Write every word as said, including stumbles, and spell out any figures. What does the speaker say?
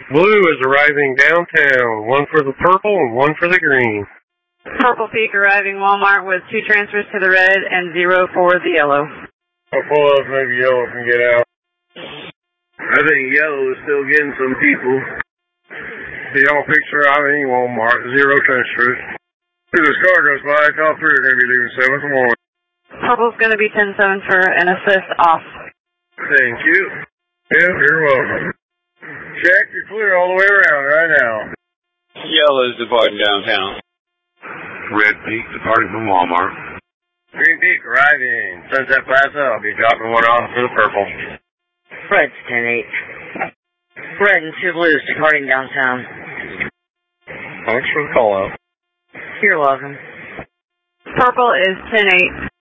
Blue is arriving downtown, one for the purple and one for the green. Purple Peak arriving Walmart with two transfers to the red and zero for the yellow. I'll pull up, maybe yellow can get out. I think yellow is still getting some people. The yellow peaks arriving Walmart, zero transfers. If this car goes by, all three are going to be leaving seven from one. Purple's going to be ten seven for an assist off. Thank you. Yeah, you're welcome. Check, you're clear all the way around right now. Yellow is departing downtown. Red Peak departing from Walmart. Green Peak arriving. Sunset Plaza, I'll be dropping one off for the purple. Red's ten eight. Red and two blues departing downtown. Thanks for the call out. You're welcome. Purple is ten eight.